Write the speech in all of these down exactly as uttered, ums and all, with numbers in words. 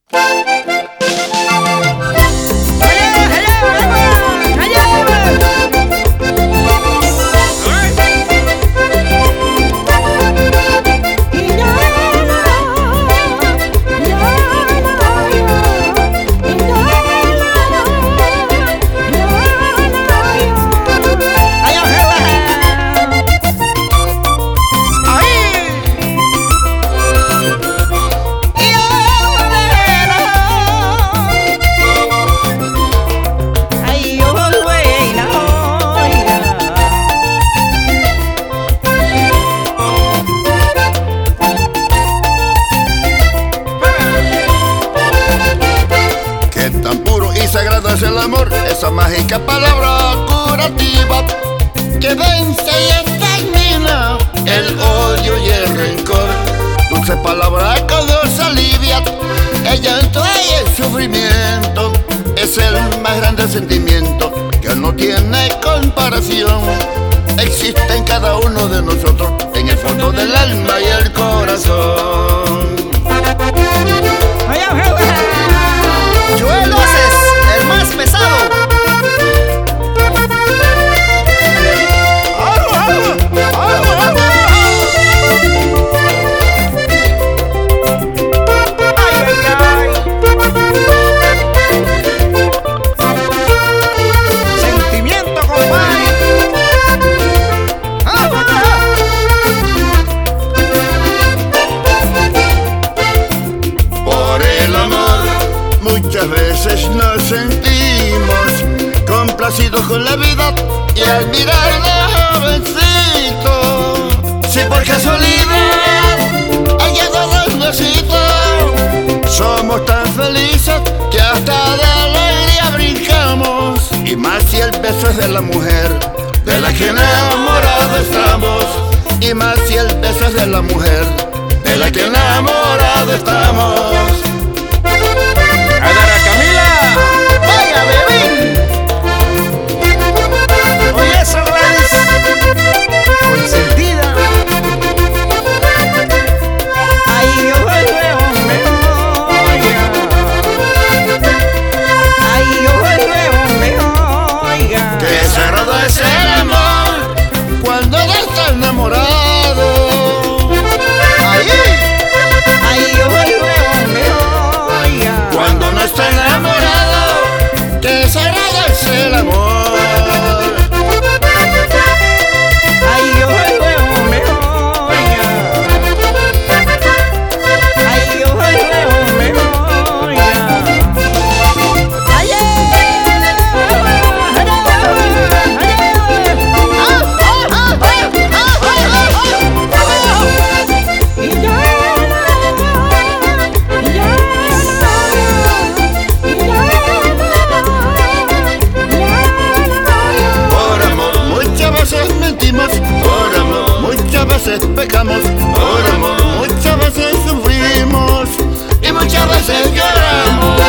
Es el amor, esa mágica palabra curativa que vence y extermina el odio y el rencor. Dulce palabra que nos alivia el llanto y el sufrimiento. Es el más grande sentimiento que no tiene comparación. Existe en cada uno de nosotros, en el fondo del alma y el corazón. Joel Oces, el más pesado. Ay, ay, ay. Sentimiento, compadre. Por el amor muchas veces nos sentimos complacidos con la vida y al mirarla jovencito, si por casualidad ha llegado el besito, somos tan felices que hasta de alegría brincamos. Y más si el beso es de la mujer de la que enamorado estamos. Y más si el beso es de la mujer de la que enamorado estamos. ¡Adara Camila! ¡Vaya, bebé! Oye, esa raíz consentida. Ay, yo vuelve, hombre, oiga. Ay, yo vuelve, hombre, oiga. Que sagrado es el amor cuando no está enamorado. Ay, ay, yo vuelve, hombre, oiga. Cuando no está enamorado, que sagrado es el amor. Ay, yo vuelve, hombre, oiga. Ay, yo vuelve, hombre, oiga. Ay, ay, Por amor muchas veces mentimos, por amor muchas veces pecamos, por amor muchas veces sufrimos y muchas veces lloramos.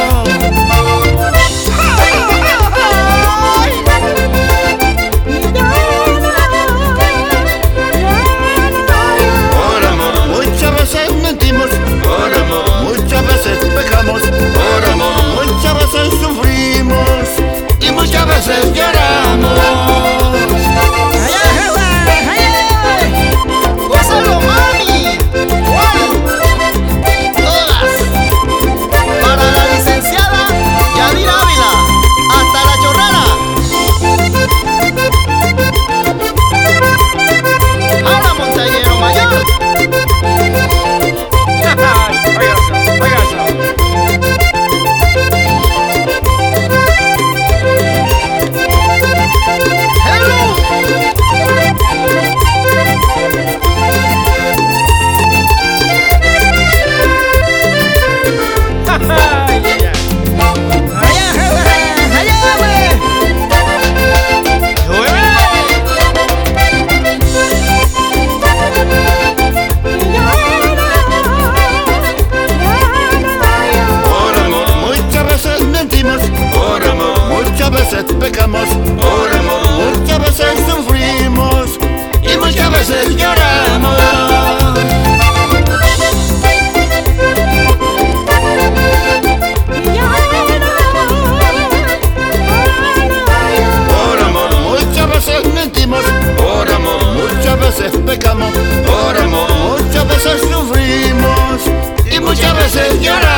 Por amor muchas veces mentimos, por amor muchas veces pecamos, por amor muchas veces sufrimos y muchas veces lloramos. ¡Gózalo, mami! ¡Wow! Todas para la licenciada Yadira Ávila, hasta la chorrera. ¡Ahora, montañero mayor! Oiga eso, oiga eso. a veces llora